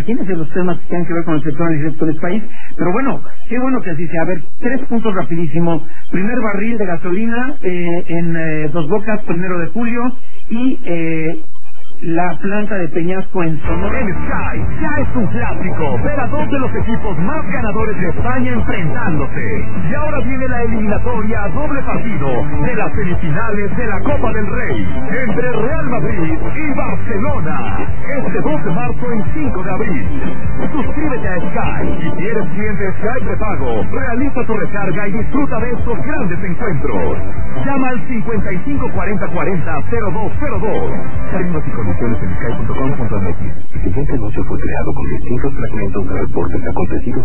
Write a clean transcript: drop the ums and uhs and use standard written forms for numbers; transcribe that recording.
imagínense los temas que tienen que ver con el sector energético del país. Pero bueno, qué bueno que así sea. A ver, 3 puntos rapidísimo. Primer barril de gasolina en Dos Bocas, 1 de julio, y la planta de Peñasco en Sonora. En Sky ya es un clásico ver a 2 de los equipos más ganadores de España enfrentándose. Y ahora viene la eliminatoria a doble partido de las semifinales de la Copa del Rey entre Real Madrid y Barcelona. Este 2 de marzo en 5 de abril. Suscríbete a Sky y si eres cliente Sky prepago, realiza tu recarga y disfruta de estos grandes encuentros. Llama al 5540400202. Términos y condiciones en sky.com.mx. El siguiente anuncio fue creado con distintos fragmentos de reportes acontecidos